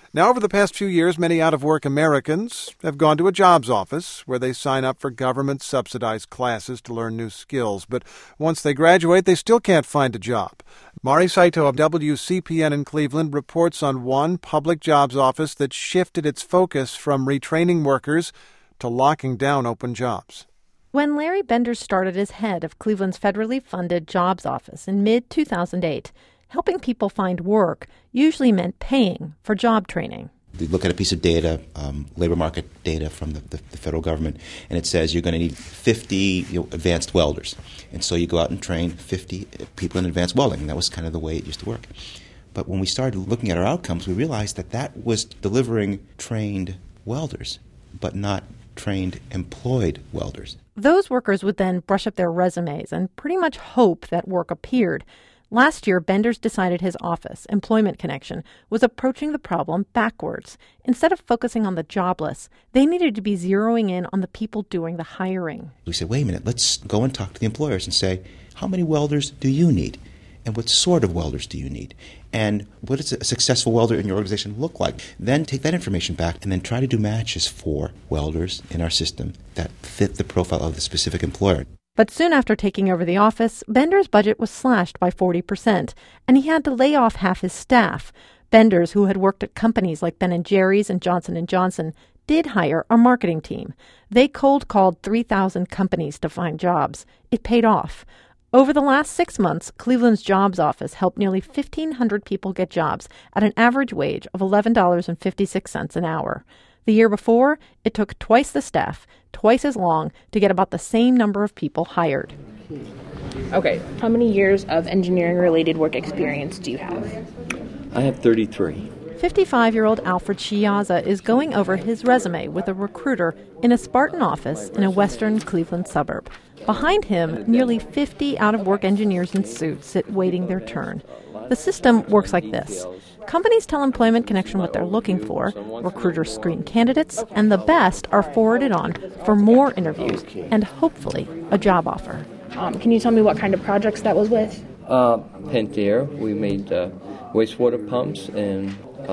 Now, over the past few years, many out-of-work Americans have gone to a jobs office where they sign up for government-subsidized classes to learn new skills. But once they graduate, they still can't find a job. Mari Saito of WCPN in Cleveland reports on one public jobs office that shifted its focus from retraining workers to locking down open jobs. When Larry Benders started as head of Cleveland's federally funded jobs office in mid-2008, helping people find work usually meant paying for job training. You look at a piece of data, labor market data from the federal government, and it says you're going to need 50 advanced welders. And so you go out and train 50 people in advanced welding. And that was kind of the way it used to work. But when we started looking at our outcomes, we realized that was delivering trained welders, but not trained employed welders. Those workers would then brush up their resumes and pretty much hope that work appeared. Last year, Benders decided his office, Employment Connection, was approaching the problem backwards. Instead of focusing on the jobless, they needed to be zeroing in on the people doing the hiring. We said, wait a minute, let's go and talk to the employers and say, how many welders do you need? And what sort of welders do you need? And what does a successful welder in your organization look like? Then take that information back and then try to do matches for welders in our system that fit the profile of the specific employer. But soon after taking over the office, Benders' budget was slashed by 40%, and he had to lay off half his staff. Benders, who had worked at companies like Ben & Jerry's and Johnson & Johnson, did hire a marketing team. They cold-called 3,000 companies to find jobs. It paid off. Over the last 6 months, Cleveland's jobs office helped nearly 1,500 people get jobs at an average wage of $11.56 an hour. The year before, it took twice the staff, twice as long, to get about the same number of people hired. Okay, how many years of engineering-related work experience do you have? I have 33. 55-year-old Alfred Chiazza is going over his resume with a recruiter in a Spartan office in a western Cleveland suburb. Behind him, nearly 50 out-of-work engineers in suits sit waiting their turn. The system works like this. Companies tell Employment Connection what they're looking for, recruiters screen candidates, and the best are forwarded on for more interviews and hopefully a job offer. Can you tell me what kind of projects that was with? Pentair. We made wastewater pumps and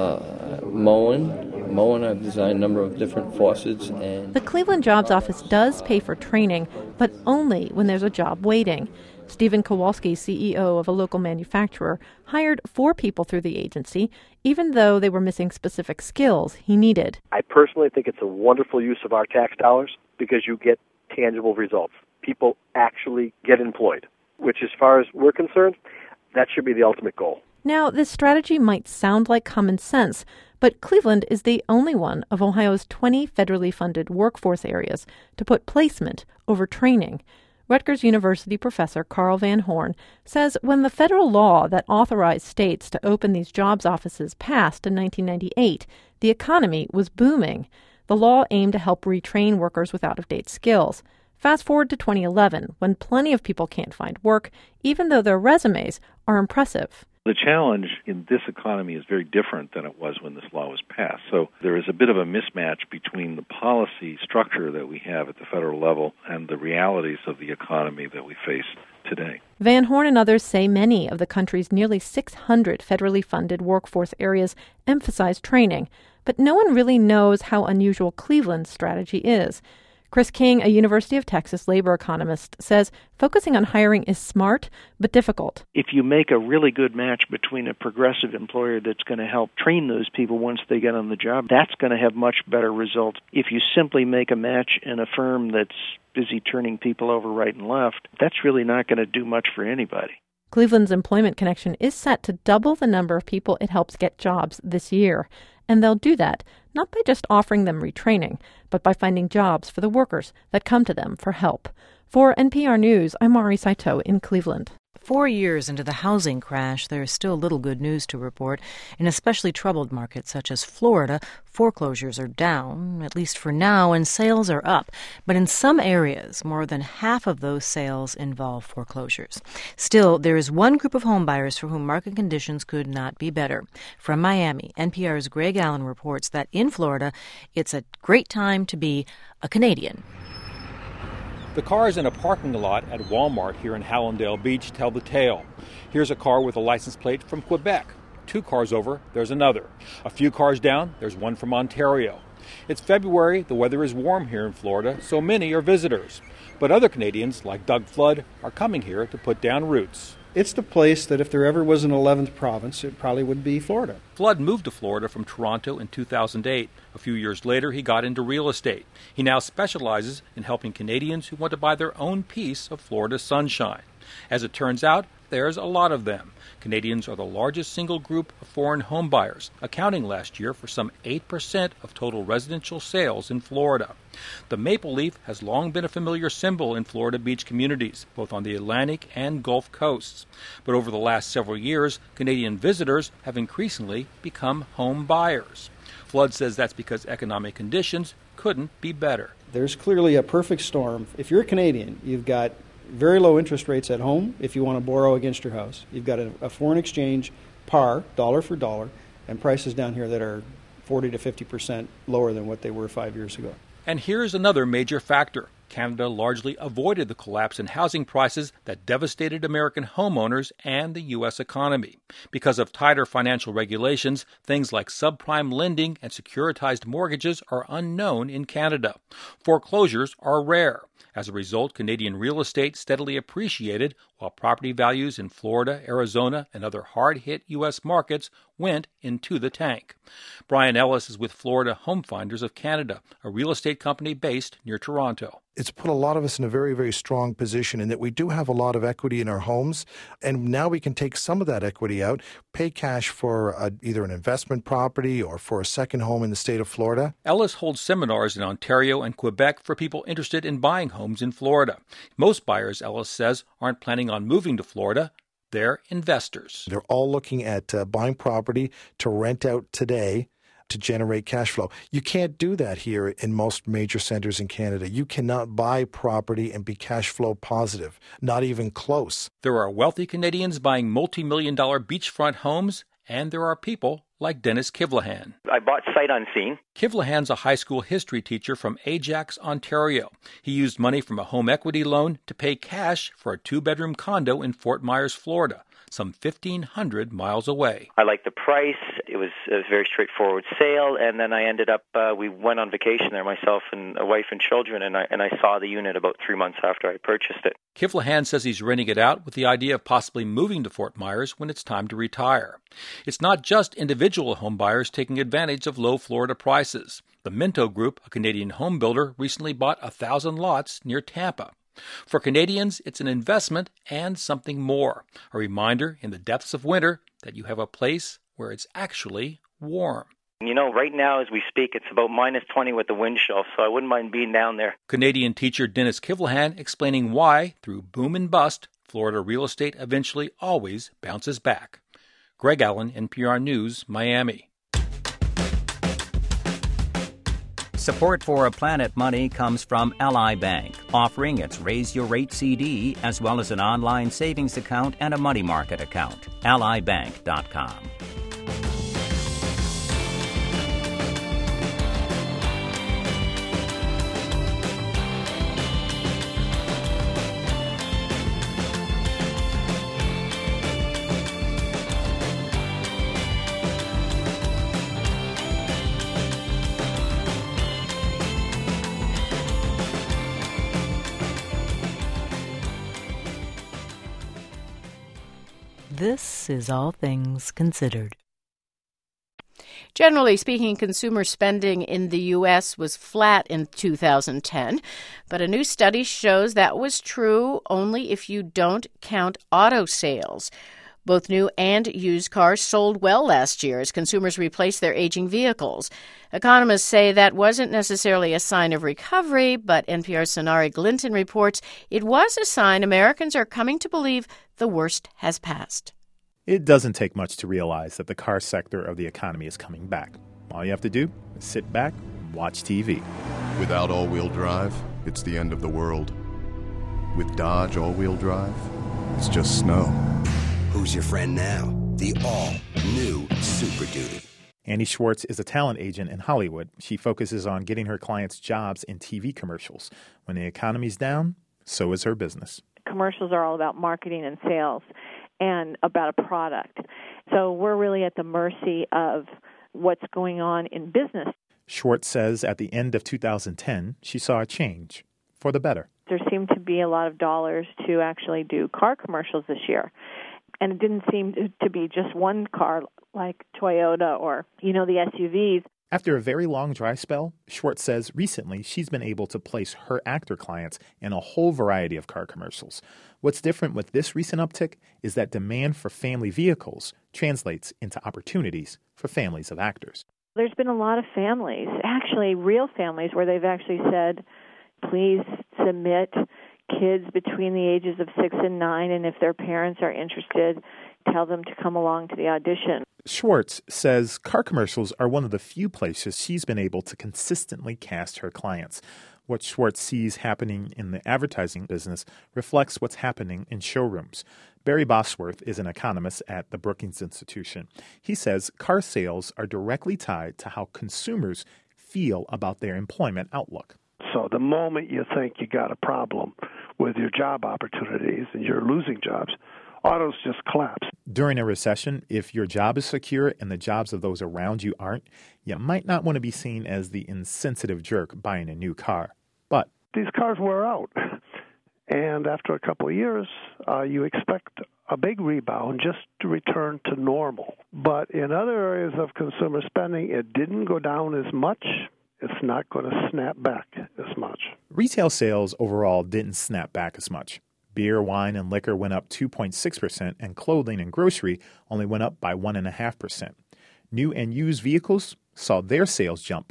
mowing. I've designed a number of different faucets. And the Cleveland Jobs Office does pay for training, but only when there's a job waiting. Stephen Kowalski, CEO of a local manufacturer, hired 4 people through the agency, even though they were missing specific skills he needed. I personally think it's a wonderful use of our tax dollars because you get tangible results. People actually get employed, which as far as we're concerned, that should be the ultimate goal. Now, this strategy might sound like common sense, but Cleveland is the only one of Ohio's 20 federally funded workforce areas to put placement over training. Rutgers University professor Carl Van Horn says when the federal law that authorized states to open these jobs offices passed in 1998, the economy was booming. The law aimed to help retrain workers with out-of-date skills. Fast forward to 2011, when plenty of people can't find work, even though their resumes are impressive. The challenge in this economy is very different than it was when this law was passed. So there is a bit of a mismatch between the policy structure that we have at the federal level and the realities of the economy that we face today. Van Horn and others say many of the country's nearly 600 federally funded workforce areas emphasize training, but no one really knows how unusual Cleveland's strategy is. Chris King, a University of Texas labor economist, says focusing on hiring is smart but difficult. If you make a really good match between a progressive employer that's going to help train those people once they get on the job, that's going to have much better results. If you simply make a match in a firm that's busy turning people over right and left, that's really not going to do much for anybody. Cleveland's Employment Connection is set to double the number of people it helps get jobs this year. And they'll do that not by just offering them retraining, but by finding jobs for the workers that come to them for help. For NPR News, I'm Mari Saito in Cleveland. 4 years into the housing crash, there is still little good news to report. In especially troubled markets such as Florida, foreclosures are down, at least for now, and sales are up. But in some areas, more than half of those sales involve foreclosures. Still, there is one group of homebuyers for whom market conditions could not be better. From Miami, NPR's Greg Allen reports that in Florida, it's a great time to be a Canadian. The cars in a parking lot at Walmart here in Hallandale Beach tell the tale. Here's a car with a license plate from Quebec. 2 cars over, there's another. A few cars down, there's one from Ontario. It's February, the weather is warm here in Florida, so many are visitors. But other Canadians, like Doug Flood, are coming here to put down roots. It's the place that if there ever was an 11th province, it probably would be Florida. Flood moved to Florida from Toronto in 2008. A few years later, he got into real estate. He now specializes in helping Canadians who want to buy their own piece of Florida's sunshine. As it turns out, there's a lot of them. Canadians are the largest single group of foreign home buyers, accounting last year for some 8% of total residential sales in Florida. The maple leaf has long been a familiar symbol in Florida beach communities, both on the Atlantic and Gulf coasts. But over the last several years, Canadian visitors have increasingly become home buyers. Flood says that's because economic conditions couldn't be better. There's clearly a perfect storm. If you're a Canadian, you've got very low interest rates at home if you want to borrow against your house. You've got a foreign exchange par, dollar for dollar, and prices down here that are 40 to 50% lower than what they were 5 years ago. And here's another major factor. Canada largely avoided the collapse in housing prices that devastated American homeowners and the U.S. economy. Because of tighter financial regulations, things like subprime lending and securitized mortgages are unknown in Canada. Foreclosures are rare. As a result, Canadian real estate steadily appreciated, while property values in Florida, Arizona, and other hard-hit U.S. markets went into the tank. Brian Ellis is with Florida Home Finders of Canada, a real estate company based near Toronto. It's put a lot of us in a very, very strong position in that we do have a lot of equity in our homes, and now we can take some of that equity out, pay cash for either an investment property or for a second home in the state of Florida. Ellis holds seminars in Ontario and Quebec for people interested in buying homes in Florida. Most buyers, Ellis says, aren't planning on moving to Florida. They're investors. They're all looking at buying property to rent out today to generate cash flow. You can't do that here in most major centers in Canada. You cannot buy property and be cash flow positive, not even close. There are wealthy Canadians buying multi-million-dollar beachfront homes, and there are people like Dennis Kivlahan. I bought sight unseen. Kivlahan's a high school history teacher from Ajax, Ontario. He used money from a home equity loan to pay cash for a 2-bedroom condo in Fort Myers, Florida, some 1,500 miles away. I liked the price. It was a very straightforward sale, and then I ended up, we went on vacation there, myself and a wife and children, and I saw the unit about 3 months after I purchased it. Kivlahan says he's renting it out with the idea of possibly moving to Fort Myers when it's time to retire. It's not just individual home buyers taking advantage of low Florida prices. The Minto Group, a Canadian home builder, recently bought 1,000 lots near Tampa. For Canadians, it's an investment and something more, a reminder in the depths of winter that you have a place where it's actually warm. You know, right now as we speak, it's about minus 20 with the wind chill, so I wouldn't mind being down there. Canadian teacher Dennis Kivlahan explaining why, through boom and bust, Florida real estate eventually always bounces back. Greg Allen, NPR News, Miami. Support for Planet Money comes from Ally Bank, offering its Raise Your Rate CD as well as an online savings account and a money market account. AllyBank.com. This is All Things Considered. Generally speaking, consumer spending in the U.S. was flat in 2010, but a new study shows that was true only if you don't count auto sales. Both new and used cars sold well last year as consumers replaced their aging vehicles. Economists say that wasn't necessarily a sign of recovery, but NPR's Sonari Glinton reports it was a sign Americans are coming to believe the worst has passed. It doesn't take much to realize that the car sector of the economy is coming back. All you have to do is sit back and watch TV. Without all-wheel drive, it's the end of the world. With Dodge all-wheel drive, it's just snow. Who's your friend now? The all-new Super Duty. Annie Schwartz is a talent agent in Hollywood. She focuses on getting her clients jobs in TV commercials. When the economy's down, so is her business. Commercials are all about marketing and sales. and about a product. So we're really at the mercy of what's going on in business. Schwartz says at the end of 2010, she saw a change for the better. There seemed to be a lot of dollars to actually do car commercials this year. And it didn't seem to be just one car like Toyota or, the SUVs. After a very long dry spell, Schwartz says recently she's been able to place her actor clients in a whole variety of car commercials. What's different with this recent uptick is that demand for family vehicles translates into opportunities for families of actors. There's been a lot of families, actually real families, where they've actually said, please submit kids between the ages of 6 and 9, and if their parents are interested, tell them to come along to the audition. Schwartz says car commercials are one of the few places she's been able to consistently cast her clients. What Schwartz sees happening in the advertising business reflects what's happening in showrooms. Barry Bosworth is an economist at the Brookings Institution. He says car sales are directly tied to how consumers feel about their employment outlook. So the moment you think you got a problem with your job opportunities and you're losing jobs, autos just collapse. During a recession, if your job is secure and the jobs of those around you aren't, you might not want to be seen as the insensitive jerk buying a new car. But these cars wear out. And after a couple of years, you expect a big rebound just to return to normal. But in other areas of consumer spending, it didn't go down as much. It's not going to snap back as much. Retail sales overall didn't snap back as much. Beer, wine, and liquor went up 2.6%, and clothing and grocery only went up by 1.5%. New and used vehicles saw their sales jump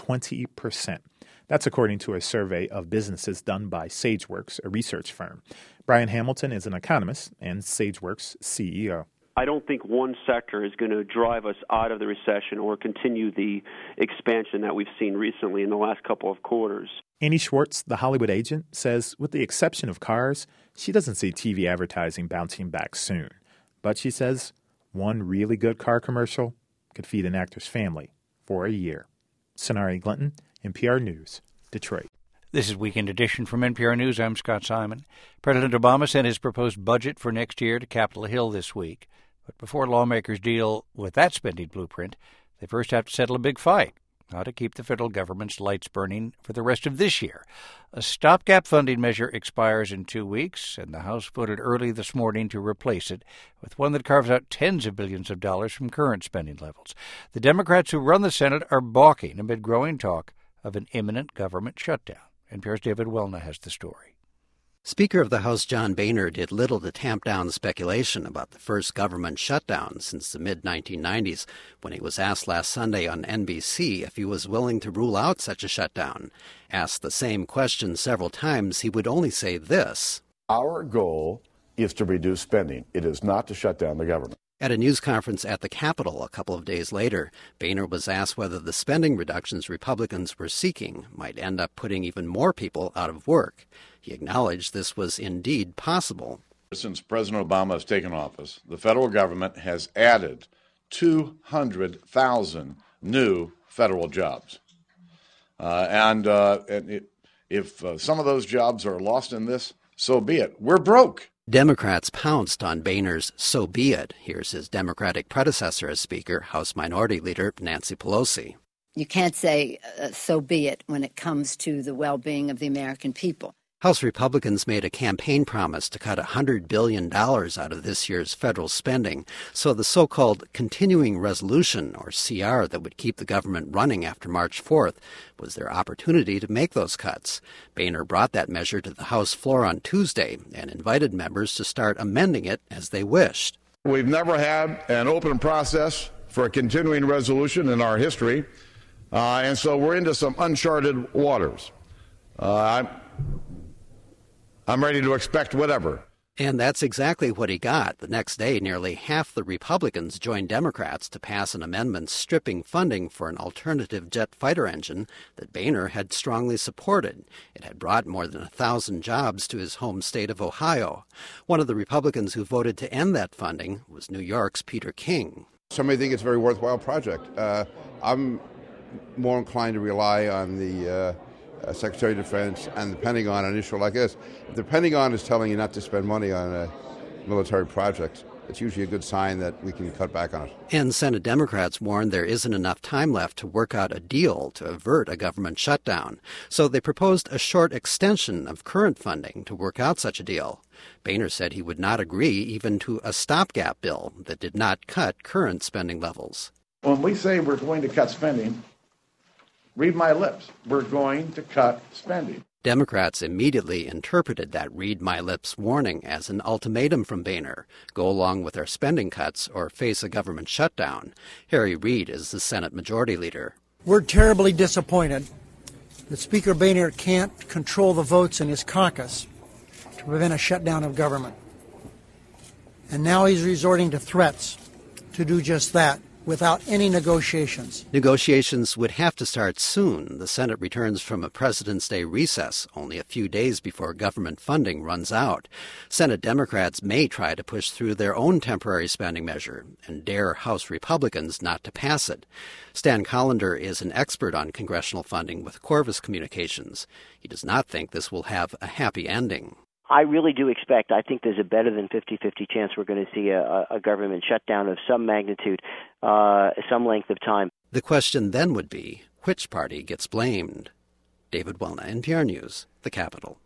20%. That's according to a survey of businesses done by SageWorks, a research firm. Brian Hamilton is an economist and SageWorks CEO. I don't think one sector is going to drive us out of the recession or continue the expansion that we've seen recently in the last couple of quarters. Annie Schwartz, the Hollywood agent, says with the exception of cars, she doesn't see TV advertising bouncing back soon. But she says one really good car commercial could feed an actor's family for a year. Sonari Glinton, NPR News, Detroit. This is Weekend Edition from NPR News. I'm Scott Simon. President Obama sent his proposed budget for next year to Capitol Hill this week. But before lawmakers deal with that spending blueprint, they first have to settle a big fight: how to keep the federal government's lights burning for the rest of this year. A stopgap funding measure expires in 2 weeks, and the House voted early this morning to replace it with one that carves out tens of billions of dollars from current spending levels. The Democrats who run the Senate are balking amid growing talk of an imminent government shutdown. NPR's David Welna has the story. Speaker of the House John Boehner did little to tamp down speculation about the first government shutdown since the mid-1990s when he was asked last Sunday on NBC if he was willing to rule out such a shutdown. Asked the same question several times, he would only say this: Our goal is to reduce spending. It is not to shut down the government. At a news conference at the Capitol a couple of days later, Boehner was asked whether the spending reductions Republicans were seeking might end up putting even more people out of work. He acknowledged this was indeed possible. Since President Obama has taken office, the federal government has added 200,000 new federal jobs. If some of those jobs are lost in this, so be it. We're broke. Democrats pounced on Boehner's "so be it." Here's his Democratic predecessor as Speaker, House Minority Leader Nancy Pelosi. You can't say so be it when it comes to the well-being of the American people. House Republicans made a campaign promise to cut $100 billion out of this year's federal spending, so the so-called continuing resolution, or CR, that would keep the government running after March 4th was their opportunity to make those cuts. Boehner brought that measure to the House floor on Tuesday and invited members to start amending it as they wished. We've never had an open process for a continuing resolution in our history, and so we're into some uncharted waters. I'm ready to expect whatever. And that's exactly what he got. The next day, nearly half the Republicans joined Democrats to pass an amendment stripping funding for an alternative jet fighter engine that Boehner had strongly supported. It had brought more than 1,000 jobs to his home state of Ohio. One of the Republicans who voted to end that funding was New York's Peter King. Some may think it's a very worthwhile project. I'm more inclined to rely on the Secretary of Defense and the Pentagon on an issue like this. If the Pentagon is telling you not to spend money on a military project, it's usually a good sign that we can cut back on it. And Senate Democrats warn there isn't enough time left to work out a deal to avert a government shutdown. So they proposed a short extension of current funding to work out such a deal. Boehner said he would not agree even to a stopgap bill that did not cut current spending levels. When we say we're going to cut spending, read my lips. We're going to cut spending. Democrats immediately interpreted that read my lips warning as an ultimatum from Boehner. Go along with our spending cuts or face a government shutdown. Harry Reid is the Senate Majority Leader. We're terribly disappointed that Speaker Boehner can't control the votes in his caucus to prevent a shutdown of government. And now he's resorting to threats to do just that, without any negotiations. Negotiations would have to start soon. The Senate returns from a President's Day recess only a few days before government funding runs out. Senate Democrats may try to push through their own temporary spending measure and dare House Republicans not to pass it. Stan Collender is an expert on congressional funding with Corvus Communications. He does not think this will have a happy ending. I really do expect, I think there's a better than 50-50 chance we're going to see a government shutdown of some magnitude, some length of time. The question then would be, which party gets blamed? David Welna, NPR News, the Capitol.